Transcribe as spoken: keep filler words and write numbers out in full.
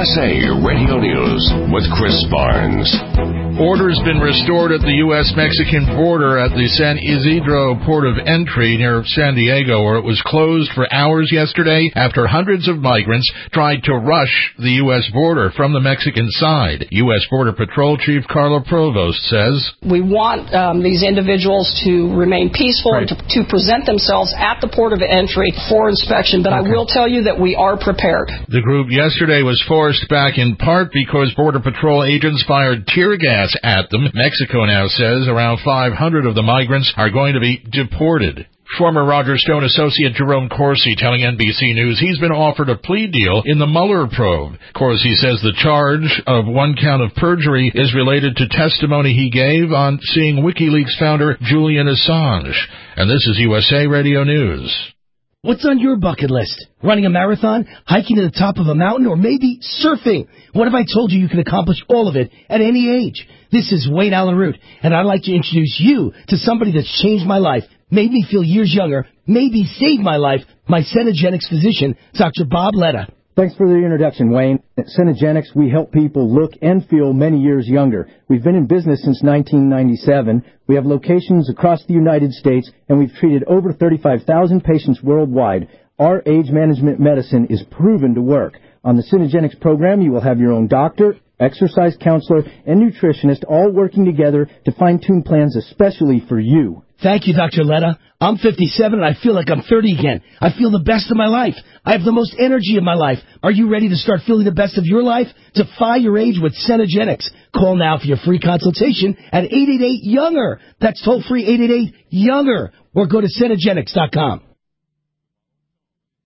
S A Radio News with Chris Barnes. Order's been restored at the U S Mexican border at the San Isidro port of entry near San Diego, where it was closed for hours yesterday after hundreds of migrants tried to rush the U S border from the Mexican side. U S Border Patrol Chief Carla Provost says, "We want um, these individuals to remain peaceful right. and to, to present themselves at the port of entry for inspection, but okay. I will tell you that we are prepared." The group yesterday was forced back in part because Border Patrol agents fired tear gas at them. Mexico now says around five hundred of the migrants are going to be deported. Former Roger Stone associate Jerome Corsi telling N B C News he's been offered a plea deal in the Mueller probe. Corsi says the charge of one count of perjury is related to testimony he gave on seeing WikiLeaks founder Julian Assange. And this is U S A Radio News. What's on your bucket list? Running a marathon, hiking to the top of a mountain, or maybe surfing? What if I told you you could accomplish all of it at any age? This is Wayne Allen Root, and I'd like to introduce you to somebody that's changed my life, made me feel years younger, maybe saved my life, my Cenegenics physician, Doctor Bob Letta. Thanks for the introduction, Wayne. At Cenegenics, we help people look and feel many years younger. We've been in business since nineteen ninety-seven. We have locations across the United States, and we've treated over thirty-five thousand patients worldwide. Our age management medicine is proven to work. On the Cenegenics program, you will have your own doctor, exercise counselor, and nutritionist all working together to fine-tune plans especially for you. Thank you, Doctor Letta. I'm fifty-seven and I feel like I'm thirty again. I feel the best of my life. I have the most energy of my life. Are you ready to start feeling the best of your life? Defy your age with Cenegenics. Call now for your free consultation at eight eight eight, younger. That's toll-free eight eight eight, younger. Or go to Cenegenics dot com.